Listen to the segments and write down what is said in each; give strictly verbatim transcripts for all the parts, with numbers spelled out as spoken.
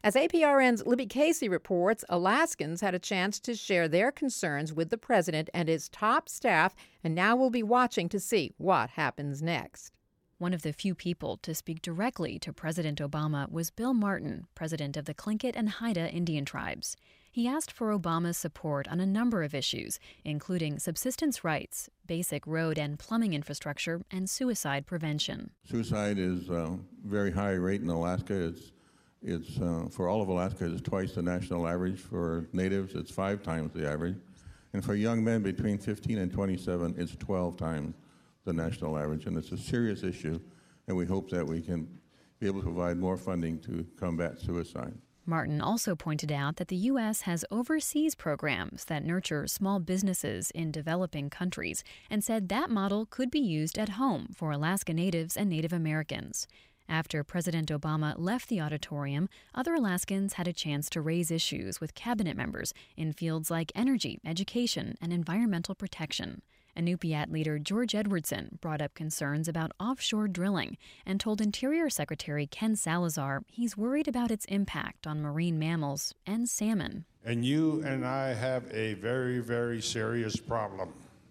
As A P R N's Libby Casey reports, Alaskans had a chance to share their concerns with the president and his top staff, and now we'll be watching to see what happens next. One of the few people to speak directly to President Obama was Bill Martin, president of the Tlingit and Haida Indian tribes. He asked for Obama's support on a number of issues, including subsistence rights, basic road and plumbing infrastructure, and suicide prevention. Suicide is a very high rate in Alaska. It's, it's uh, for all of Alaska, it's twice the national average. For natives, it's five times the average. And for young men between fifteen and twenty-seven, it's twelve times the national average. And it's a serious issue, and we hope that we can be able to provide more funding to combat suicide. Martin also pointed out that the U S has overseas programs that nurture small businesses in developing countries and said that model could be used at home for Alaska Natives and Native Americans. After President Obama left the auditorium, other Alaskans had a chance to raise issues with cabinet members in fields like energy, education, and environmental protection. Inupiat leader George Edwardson brought up concerns about offshore drilling and told Interior Secretary Ken Salazar he's worried about its impact on marine mammals and salmon. And you and I have a very, very serious problem.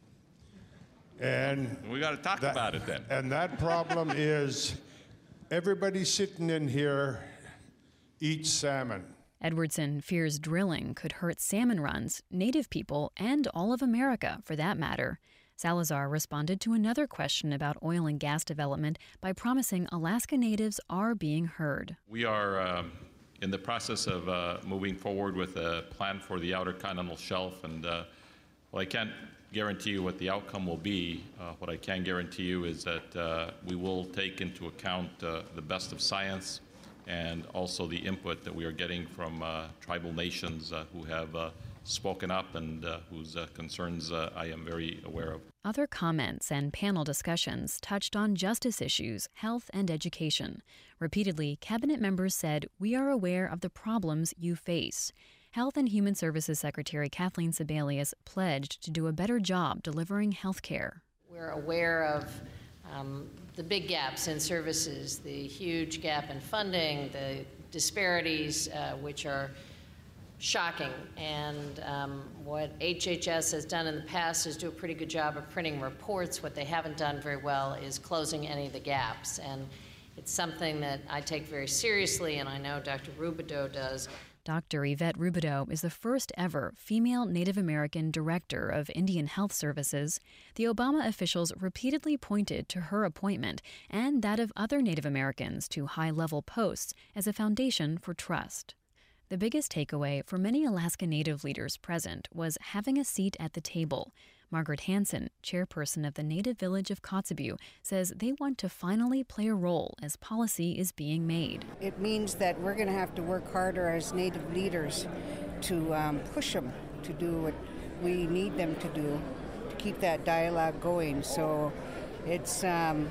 And we got to talk that, about it then. And that problem is everybody sitting in here eats salmon. Edwardson fears drilling could hurt salmon runs, Native people, and all of America, for that matter. Salazar responded to another question about oil and gas development by promising Alaska Natives are being heard. We are um, in the process of uh, moving forward with a plan for the Outer Continental Shelf, and uh, well, I can't guarantee you what the outcome will be. Uh, what I can guarantee you is that uh, we will take into account uh, the best of science, and also the input that we are getting from uh, tribal nations uh, who have uh, spoken up and uh, whose uh, concerns uh, I am very aware of. Other comments and panel discussions touched on justice issues, health, and education. Repeatedly, cabinet members said, "We are aware of the problems you face." Health and Human Services Secretary Kathleen Sebelius pledged to do a better job delivering health care. We're aware of Um, the big gaps in services, the huge gap in funding, the disparities, uh, which are shocking. And um, what H H S has done in the past is do a pretty good job of printing reports. What they haven't done very well is closing any of the gaps. And it's something that I take very seriously, and I know Doctor Rubidoux does. Doctor Yvette Rubidoux is the first ever female Native American director of Indian Health Services. The Obama officials repeatedly pointed to her appointment and that of other Native Americans to high-level posts as a foundation for trust. The biggest takeaway for many Alaska Native leaders present was having a seat at the table. Margaret Hansen, chairperson of the Native village of Kotzebue, says they want to finally play a role as policy is being made. It means that we're going to have to work harder as Native leaders to um, push them to do what we need them to do to keep that dialogue going. So it's um,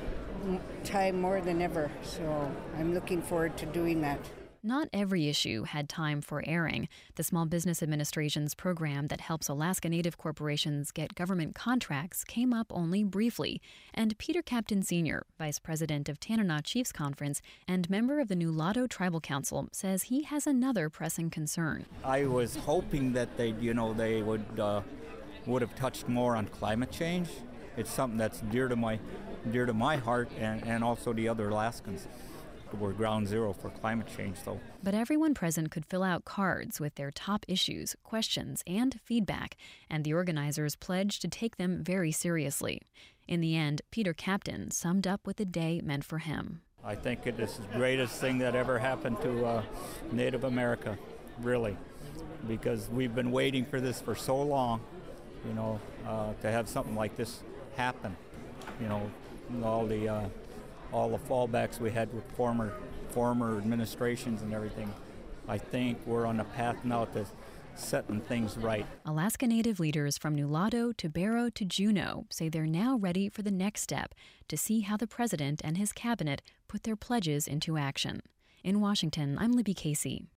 time more than ever. So I'm looking forward to doing that. Not every issue had time for airing. The Small Business Administration's program that helps Alaska Native corporations get government contracts came up only briefly, and Peter Captain Senior, vice president of Tanana Chiefs Conference and member of the Nulato Tribal Council, says he has another pressing concern. I was hoping that they, you know, they would uh, would have touched more on climate change. It's something that's dear to my dear to my heart and, and also the other Alaskans. We're ground zero for climate change, though. But everyone present could fill out cards with their top issues, questions, and feedback, and the organizers pledged to take them very seriously. In the end, Peter Captain summed up what the day meant for him. I think it is the greatest thing that ever happened to uh, Native America, really, because we've been waiting for this for so long, you know, uh, to have something like this happen. You know, all the... Uh, all the fallbacks we had with former former administrations and everything. I think we're on a path now to setting things right. Alaska Native leaders from Nulato to Barrow to Juneau say they're now ready for the next step to see how the president and his cabinet put their pledges into action. In Washington, I'm Libby Casey.